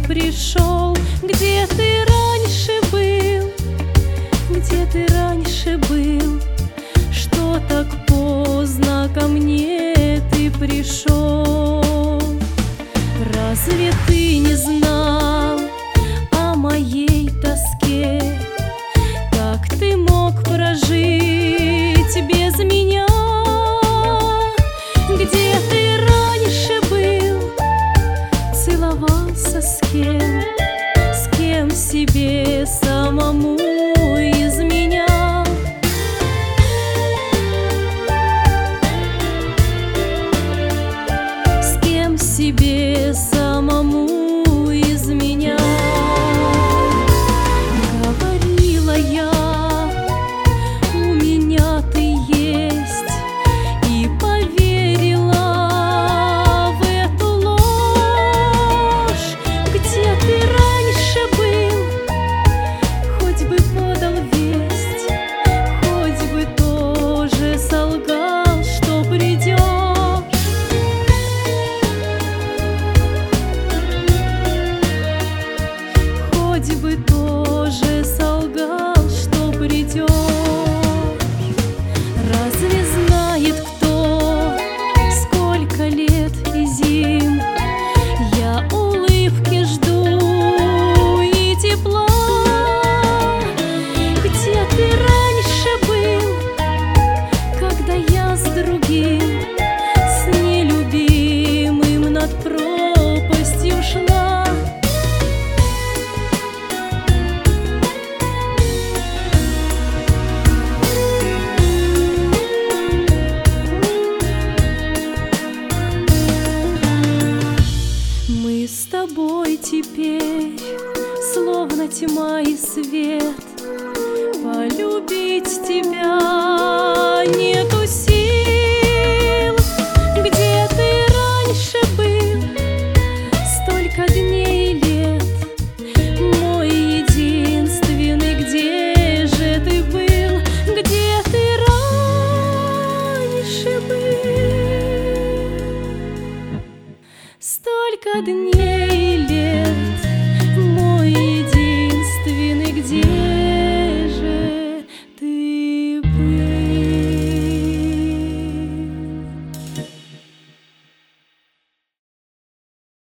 пришел. Где ты раньше был? Где ты раньше был? Что так поздно ко мне ты пришел? Разве ты не знал о моей тоске? Как ты мог прожить без меня? Где ты раньше был? Целовался с кем? С кем себе самому изменял? С кем себе самому изменял? Говорила я, у меня ты есть, и поверила в эту ложь. Где ты раньше был? Хоть бы подал весть, хоть бы тоже солгал, что придешь. Хоть бы тоже солгал, что придешь. Разве знает кто, сколько лет и зим я улыбки жду и тепла? Где ты раньше был, когда я с другим, с нелюбимым над пропастью шла? Мы с тобой теперь словно тьма и свет. Полюбить тебя нету сил. Где ты раньше был? Столько дней и лет, мой единственный, где же ты был? Где ты раньше был? Столько дней и лет,